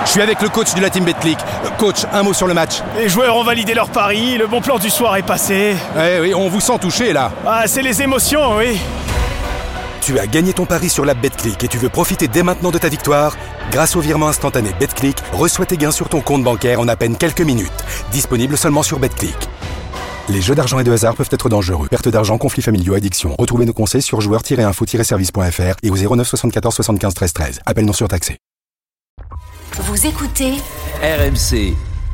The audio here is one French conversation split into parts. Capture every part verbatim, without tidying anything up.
suis avec le coach de la team Betclic. Coach, un mot sur le match. Les joueurs ont validé leur pari, le bon plan du soir est passé. Eh oui, on vous sent touché là. Ah, c'est les émotions, oui. Tu as gagné ton pari sur l'app Betclic et tu veux profiter dès maintenant de ta victoire? Grâce au virement instantané Betclic, reçois tes gains sur ton compte bancaire en à peine quelques minutes. Disponible seulement sur Betclic. Les jeux d'argent et de hasard peuvent être dangereux. Perte d'argent, conflits familiaux, addiction. Retrouvez nos conseils sur joueurs tiret info tiret service point f r et au zéro neuf soixante-quatorze soixante-quinze treize treize. Appel non surtaxé. Vous écoutez R M C.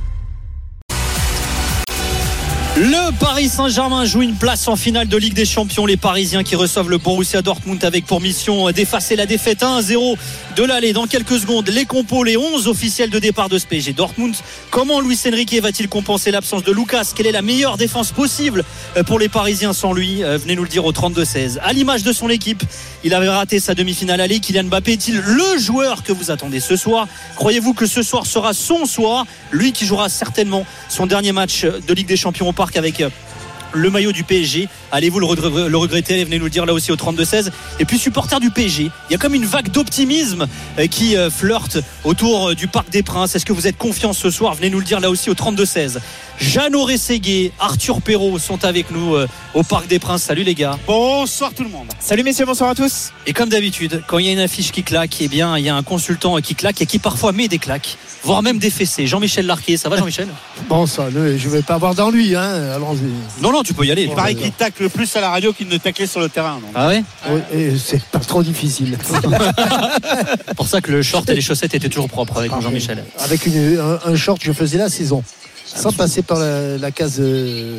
Le Paris Saint-Germain joue une place en finale de Ligue des Champions. Les Parisiens qui reçoivent le Borussia Dortmund avec pour mission d'effacer la défaite un à zéro de l'aller. Dans quelques secondes, les compos, les onze officiels de départ de ce P S G Dortmund. Comment Luis Enrique va-t-il compenser l'absence de Lucas? Quelle est la meilleure défense possible pour les Parisiens sans lui? Venez nous le dire au trente-deux seize. À l'image de son équipe, il avait raté sa demi-finale aller. Kylian Mbappé est-il le joueur que vous attendez ce soir? Croyez-vous que ce soir sera son soir? Lui qui jouera certainement son dernier match de Ligue des Champions au Parc avec le maillot du P S G. Allez-vous le, re- le regretter? Venez nous le dire là aussi au trente-deux seize. Et puis supporters du P S G, il y a comme une vague d'optimisme qui flirte autour du Parc des Princes. Est-ce que vous êtes confiants ce soir? Venez nous le dire là aussi au trente-deux seize. Jeannot Rességuier, Arthur Perrault sont avec nous au Parc des Princes. Salut les gars. Bonsoir tout le monde. Salut messieurs, bonsoir à tous. Et comme d'habitude, quand il y a une affiche qui claque, eh bien il y a un consultant qui claque et qui parfois met des claques, voire même des fessées. Jean-Michel Larquet, ça va Jean-Michel? Bon, ça, je ne vais pas avoir d'ennui, hein. Allons-y. Non, non, tu peux y aller. Il paraît qu'il tacle le plus à la radio qu'il ne taclait sur le terrain. Donc. Ah ouais? Oui, et c'est pas trop difficile. C'est pour ça que le short et les chaussettes étaient toujours propres avec Jean-Michel. Avec une, un, un short, je faisais la saison. Sans passer par la, la case. Euh...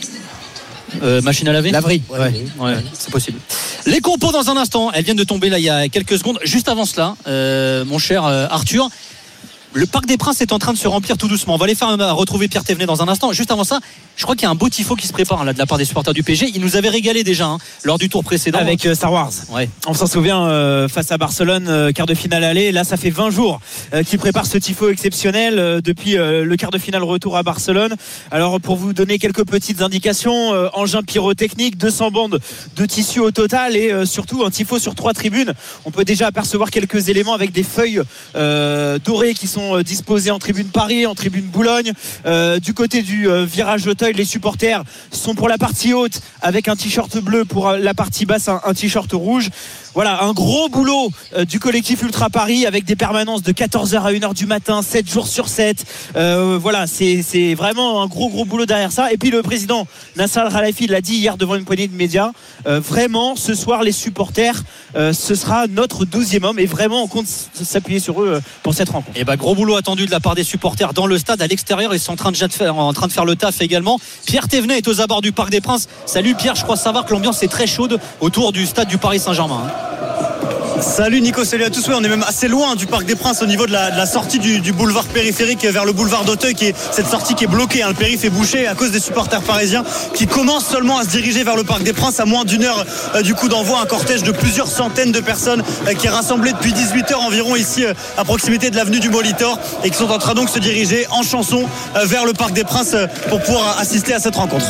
Euh, machine à laver? Laverie. Ouais, ouais, ouais, c'est possible. Les compos dans un instant. Elles viennent de tomber là il y a quelques secondes. Juste avant cela, euh, mon cher euh, Arthur, le Parc des Princes est en train de se remplir tout doucement. On va aller faire euh, retrouver Pierre Thévenet dans un instant. Juste avant ça, je crois qu'il y a un beau tifo qui se prépare là de la part des supporters du P S G. Ils nous avaient régalé déjà hein, lors du tour précédent avec euh, Star Wars. Ouais. On s'en souvient euh, face à Barcelone, euh, quart de finale aller. Là, ça fait vingt jours euh, qu'ils préparent ce tifo exceptionnel euh, depuis euh, le quart de finale retour à Barcelone. Alors, pour vous donner quelques petites indications, euh, engin pyrotechnique, deux cents bandes de tissu au total et euh, surtout un tifo sur trois tribunes. On peut déjà apercevoir quelques éléments avec des feuilles euh, dorées qui sont euh, disposées en tribune Paris, en tribune Boulogne. Euh, du côté du euh, virage Auteuil, les supporters sont pour la partie haute avec un t-shirt bleu, pour la partie basse un, un t-shirt rouge. Voilà, un gros boulot euh, du collectif Ultra Paris avec des permanences de quatorze heures à une heure du matin, sept jours sur sept. Euh, voilà, c'est, c'est vraiment un gros gros boulot derrière ça. Et puis le président Nasser Al-Khelaifi l'a dit hier devant une poignée de médias, euh, vraiment ce soir les supporters, euh, ce sera notre douzième homme et vraiment on compte s'appuyer sur eux pour cette rencontre. Et bah gros boulot attendu de la part des supporters dans le stade, à l'extérieur. Ils sont en train de faire, en train de faire le taf également. Pierre Thévenet est aux abords du Parc des Princes. Salut Pierre, je crois savoir que l'ambiance est très chaude autour du stade du Paris Saint-Germain. Salut Nico, salut à tous. Oui, on est même assez loin du Parc des Princes au niveau de la, de la sortie du, du boulevard périphérique vers le boulevard d'Auteuil, qui est cette sortie qui est bloquée. Hein. Le périph' est bouché à cause des supporters parisiens qui commencent seulement à se diriger vers le Parc des Princes à moins d'une heure euh, du coup d'envoi. Un cortège de plusieurs centaines de personnes euh, qui est rassemblé depuis dix-huit heures environ ici euh, à proximité de l'avenue du Molitor et qui sont en train donc de se diriger en chanson euh, vers le Parc des Princes euh, pour pouvoir assister à cette rencontre.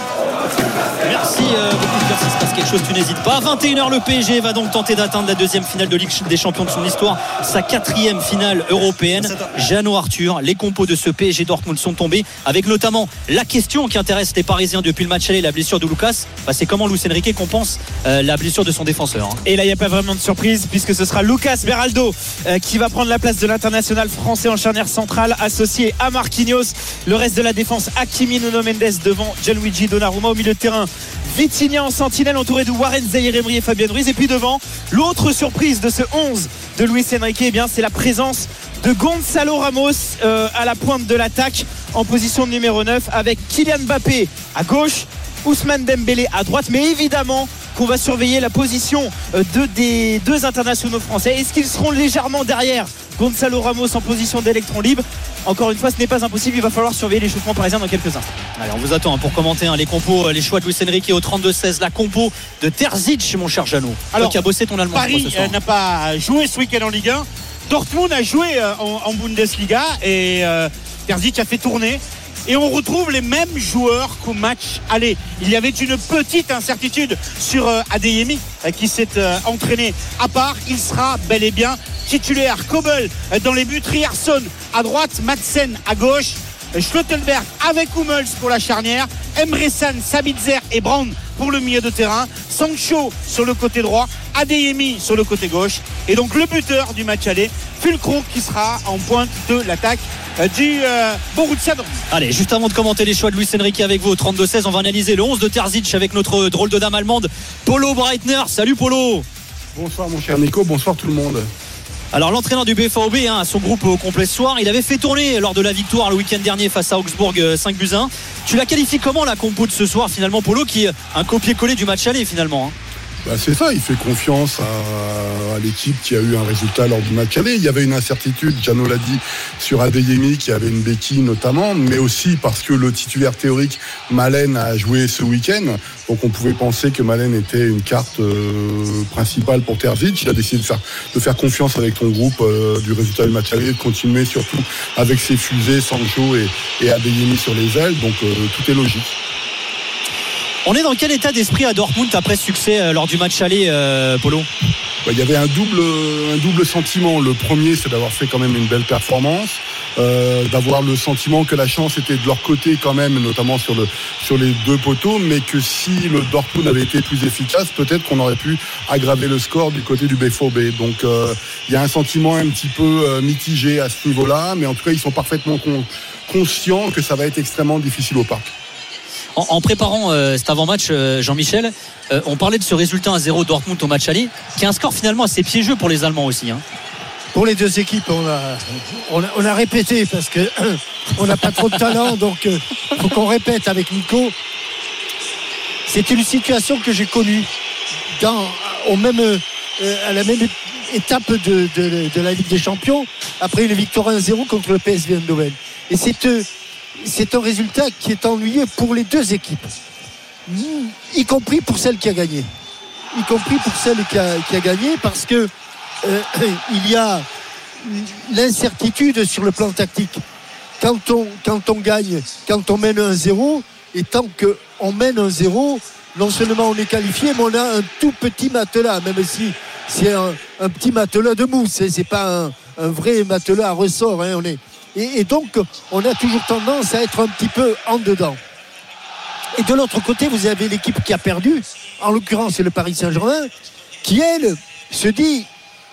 Merci euh, beaucoup Pierre, s'il se passe quelque chose tu n'hésites pas. À vingt et une heures le P S G va donc tenter d'atteindre la deuxième finale de Ligue des Champions de son histoire, sa quatrième finale européenne. Jeannot Arthur, les compos de ce P S G Dortmund sont tombés avec notamment la question qui intéresse les Parisiens depuis le match aller, la blessure de Lucas. Bah, c'est comment Luis Enrique compense euh, la blessure de son défenseur hein. Et là il n'y a pas vraiment de surprise puisque ce sera Lucas Beraldo euh, qui va prendre la place de l'international français en charnière centrale associé à Marquinhos. Le reste de la défense, Hakimi, Nuno Mendes devant Gianluigi Donnarumma. Au milieu de terrain, Vitinha en sentinelle entouré de Warren Zaïre-Emery et Fabien Ruiz. Et puis devant, l'autre surprise de ce onze de Luis Enrique, eh bien, c'est la présence de Gonzalo Ramos euh, à la pointe de l'attaque en position de numéro neuf avec Kylian Mbappé à gauche, Ousmane Dembélé à droite. Mais évidemment qu'on va surveiller la position de, des deux internationaux français. Est-ce qu'ils seront légèrement derrière Gonzalo Ramos en position d'électron libre? Encore une fois, ce n'est pas impossible, il va falloir surveiller l'échauffement parisien dans quelques instants. Allez, on vous attend pour commenter hein, les compos, les choix de Luis Enrique au trente-deux seize, la compo de Terzic, mon cher Jeannot. Alors, qui a bossé ton allemand. Paris ce soir. n'a pas joué ce week-end en Ligue un. Dortmund a joué en, en Bundesliga et euh, Terzic a fait tourner. Et on retrouve les mêmes joueurs qu'au match aller. Il y avait une petite incertitude sur euh, Adeyemi euh, qui s'est euh, entraîné à part. Il sera bel et bien titulaires. Kobel dans les buts, Ryerson à droite, Madsen à gauche, Schlottenberg avec Hummels pour la charnière, Emre Can, Sabitzer et Brown pour le milieu de terrain, Sancho sur le côté droit, Adeyemi sur le côté gauche, et donc le buteur du match aller, Füllkrug, qui sera en pointe de l'attaque du euh, Borussia Dortmund. Allez, juste avant de commenter les choix de Luis Enrique avec vous au trente-deux seize, on va analyser le onze de Terzic avec notre drôle de dame allemande Polo Breitner. Salut Polo. Bonsoir mon cher Nico, bonsoir tout le monde. Alors l'entraîneur du B V B hein, a son groupe au complet ce soir. Il avait fait tourner lors de la victoire le week-end dernier face à Augsbourg cinq buts à un. Tu la qualifies comment la compo de ce soir finalement, Polo, qui est un copier-coller du match aller finalement hein? Bah c'est ça, il fait confiance à, à l'équipe qui a eu un résultat lors du match aller. Il y avait une incertitude, Jano l'a dit, sur Adeyemi qui avait une béquille notamment, mais aussi parce que le titulaire théorique Malen a joué ce week-end. Donc on pouvait penser que Malen était une carte euh, principale pour Terzic. Il a décidé de faire, de faire confiance avec ton groupe euh, du résultat du match aller, de continuer surtout avec ses fusées, Sancho et, et Adeyemi sur les ailes. Donc euh, tout est logique. On est dans quel état d'esprit à Dortmund après ce succès euh, lors du match aller, euh, Polo? Bah, il y avait un double, un double sentiment. Le premier, c'est d'avoir fait quand même une belle performance, euh, d'avoir le sentiment que la chance était de leur côté quand même, notamment sur, le, sur les deux poteaux, mais que si le Dortmund avait été plus efficace, peut-être qu'on aurait pu aggraver le score du côté du B V B. Donc euh, il y a un sentiment un petit peu euh, mitigé à ce niveau-là, mais en tout cas, ils sont parfaitement con- conscients que ça va être extrêmement difficile au parc. En, en préparant euh, cet avant-match, euh, Jean-Michel, euh, on parlait de ce résultat un zéro Dortmund au match aller, qui est un score finalement assez piégeux pour les Allemands aussi. Hein. Pour les deux équipes, on a, on a, on a répété parce que on n'a pas trop de talent, donc il euh, faut qu'on répète avec Nico. C'était une situation que j'ai connue dans, au même, euh, à la même étape de, de, de la Ligue des Champions, après une victoire un zéro contre le P S V Eindhoven. Et c'est euh, C'est un résultat qui est ennuyeux pour les deux équipes, y compris pour celle qui a gagné. Y compris pour celle qui a, qui a gagné, parce que euh, il y a l'incertitude sur le plan tactique. Quand on, quand on gagne, quand on mène un zéro, et tant qu'on mène un zéro, non seulement on est qualifié, mais on a un tout petit matelas, même si c'est un, un petit matelas de mousse, hein, c'est pas un, un vrai matelas à ressort, hein, on est Et, et donc on a toujours tendance à être un petit peu en dedans. Et de l'autre côté, vous avez l'équipe qui a perdu, en l'occurrence c'est le Paris Saint-Germain, qui elle se dit,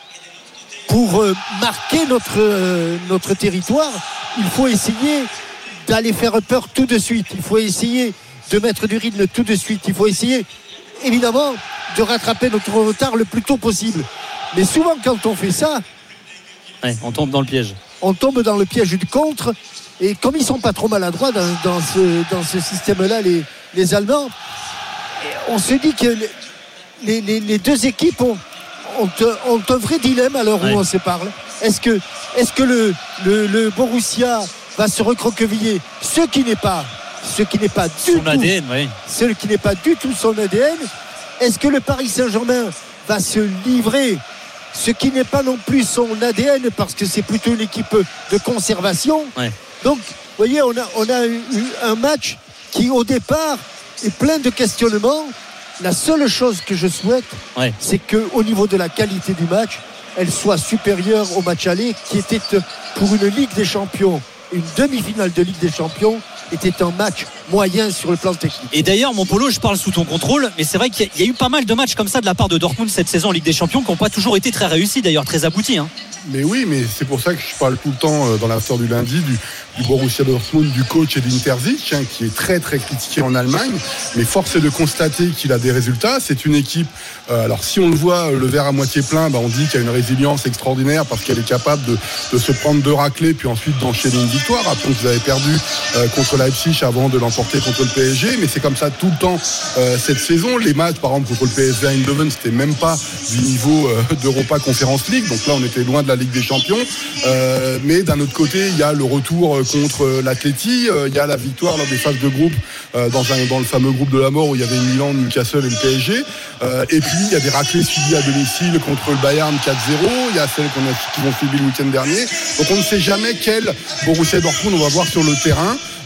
pour euh, marquer notre, euh, notre territoire, il faut essayer d'aller faire peur tout de suite, il faut essayer de mettre du rythme tout de suite, il faut essayer évidemment de rattraper notre retard le plus tôt possible. Mais souvent quand on fait ça, ouais, on tombe dans le piège. On tombe dans le piège du contre, et comme ils sont pas trop maladroits dans, dans ce, dans ce système-là, les, les Allemands, on se dit que les, les, les deux équipes ont, ont, ont un vrai dilemme à l'heure ouais. où on se parle. Est-ce que, est-ce que le, le, le Borussia va se recroqueviller, ce qui n'est pas, ce qui n'est pas du son tout, A D N, oui. ce qui n'est pas du tout son A D N. Est-ce que le Paris Saint-Germain va se livrer, ce qui n'est pas non plus son A D N, parce que c'est plutôt une équipe de conservation. Ouais. Donc, vous voyez, on a, on a eu un match qui, au départ, est plein de questionnements. La seule chose que je souhaite, ouais. c'est qu'au niveau de la qualité du match, elle soit supérieure au match aller, qui était pour une Ligue des Champions, une demi-finale de Ligue des Champions, était un match moyen sur le plan technique. Et d'ailleurs, mon Polo, je parle sous ton contrôle, mais c'est vrai qu'il y a eu pas mal de matchs comme ça de la part de Dortmund cette saison en Ligue des Champions qui n'ont pas toujours été très réussis, d'ailleurs très aboutis. Hein. Mais oui, mais c'est pour ça que je parle tout le temps dans l'after du lundi du, du Borussia Dortmund, du coach Edin Terzic, hein, qui est très très critiqué en Allemagne. Mais force est de constater qu'il a des résultats. C'est une équipe, euh, alors si on le voit, le verre à moitié plein, bah, on dit qu'il y a une résilience extraordinaire parce qu'elle est capable de, de se prendre deux raclés puis ensuite d'enchaîner une victoire. Rappelons que vous avez perdu euh, contre Leipzig avant de l'emporter contre le P S G, mais c'est comme ça tout le temps euh, cette saison. Les matchs, par exemple, contre le P S V Eindhoven, c'était même pas du niveau euh, d'Europa Conference League. Donc là, on était loin de la Ligue des Champions, euh, mais d'un autre côté il y a le retour contre l'Atleti, euh, il y a la victoire lors des phases de groupe euh, dans, un, dans le fameux groupe de la mort où il y avait Milan, Newcastle et le P S G, euh, et puis il y a des raclées suivies à domicile contre le Bayern quatre zéro, il y a celles qu'on a, qui vont suivi le week-end dernier, donc on ne sait jamais quel Borussia Dortmund on va voir sur le terrain.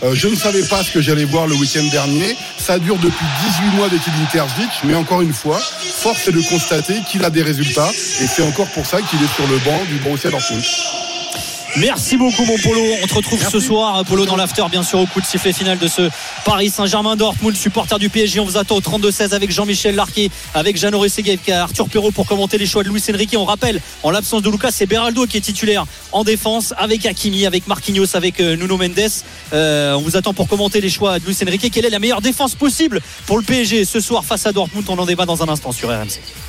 Euh, je ne savais pas ce que j'allais voir le week-end dernier. Ça dure depuis dix-huit mois avec Edin Terzic, mais encore une fois, force est de constater qu'il a des résultats et c'est encore pour ça qu'il est sur le banc du Borussia Dortmund. Merci beaucoup mon Polo, on te retrouve Merci. ce soir Polo dans l'after bien sûr au coup de sifflet final de ce Paris Saint-Germain Dortmund, supporter du P S G. On vous attend au trente-deux seize avec Jean-Michel Larquet, avec Jeannot Rességuier, avec Arthur Perrault pour commenter les choix de Luis Enrique. On rappelle, en l'absence de Lucas, c'est Beraldo qui est titulaire en défense, avec Hakimi, avec Marquinhos, avec Nuno Mendes. euh, On vous attend pour commenter les choix de Luis Enrique. Quelle est la meilleure défense possible pour le P S G ce soir face à Dortmund? On en débat dans un instant sur R M C.